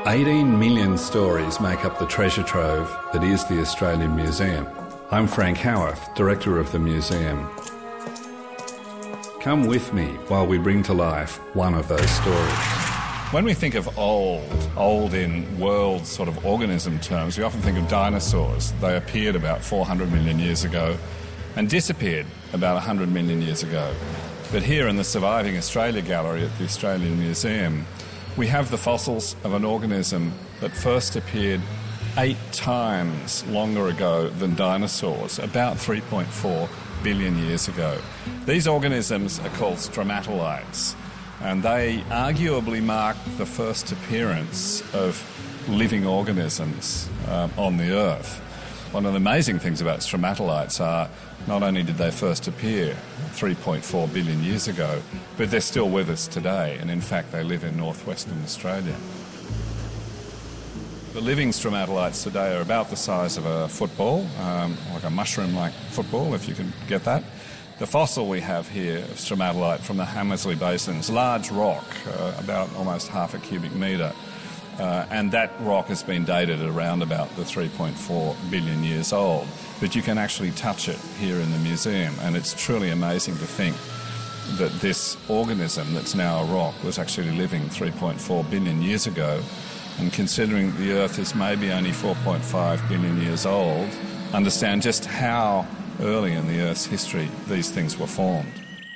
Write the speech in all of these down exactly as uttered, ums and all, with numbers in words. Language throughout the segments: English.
eighteen million stories make up the treasure trove that is the Australian Museum. I'm Frank Howarth, Director of the museum. Come with me while we bring to life one of those stories. When we think of old, old in world sort of organism terms, we often think of dinosaurs. They appeared about four hundred million years ago and disappeared about one hundred million years ago. But here in the Surviving Australia Gallery at the Australian Museum, we have the fossils of an organism that first appeared eight times longer ago than dinosaurs, about three point four billion years ago. These organisms are called stromatolites, and they arguably mark the first appearance of living organisms um, on the Earth. One of the amazing things about stromatolites are not only did they first appear three point four billion years ago, but they're still with us today, and in fact they live in northwestern Australia. The living stromatolites today are about the size of a football, um, like a mushroom-like football, if you can get that. The fossil we have here of stromatolite from the Hamersley Basin's large rock, uh, about almost half a cubic metre, uh, and that rock has been dated at around about the three point four billion years old. But you can actually touch it here in the museum, and it's truly amazing to think that this organism that's now a rock was actually living three point four billion years ago, and considering the Earth is maybe only four point five billion years old, understand just how early in the Earth's history these things were formed.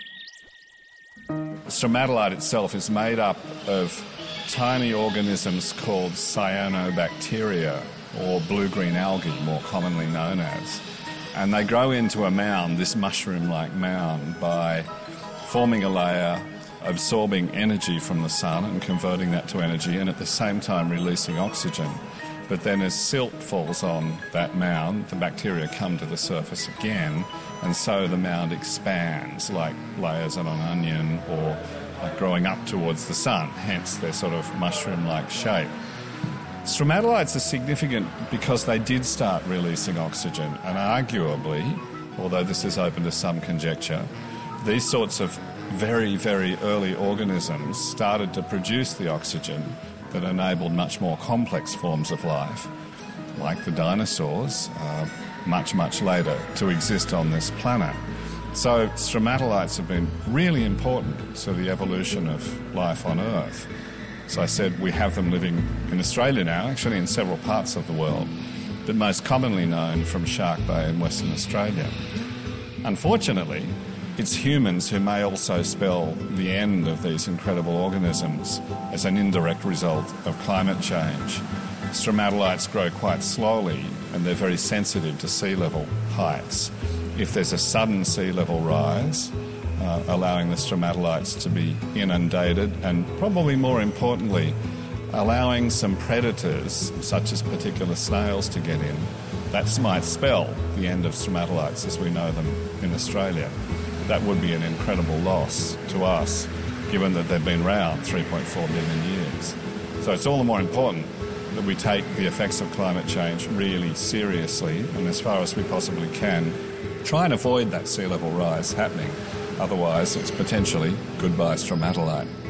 Stromatolite itself is made up of tiny organisms called cyanobacteria, or blue-green algae, more commonly known as. And they grow into a mound, this mushroom-like mound, by forming a layer, absorbing energy from the sun and converting that to energy, and at the same time releasing oxygen. But then as silt falls on that mound, the bacteria come to the surface again, and so the mound expands like layers on an onion, or like growing up towards the sun, hence their sort of mushroom-like shape. Stromatolites are significant because they did start releasing oxygen, and arguably, although this is open to some conjecture, these sorts of very, very early organisms started to produce the oxygen that enabled much more complex forms of life, like the dinosaurs, uh, much, much later, to exist on this planet. So stromatolites have been really important to the evolution of life on Earth. As I said, we have them living in Australia now, actually in several parts of the world, but most commonly known from Shark Bay in Western Australia. Unfortunately, it's humans who may also spell the end of these incredible organisms as an indirect result of climate change. Stromatolites grow quite slowly, and they're very sensitive to sea level heights. If there's a sudden sea level rise, Uh, allowing the stromatolites to be inundated, and probably more importantly, allowing some predators, such as particular snails, to get in, that might spell the end of stromatolites as we know them in Australia. That would be an incredible loss to us, given that they've been around three point four billion years. So it's all the more important that we take the effects of climate change really seriously, and as far as we possibly can, try and avoid that sea level rise happening. Otherwise, it's potentially goodbye stromatolite.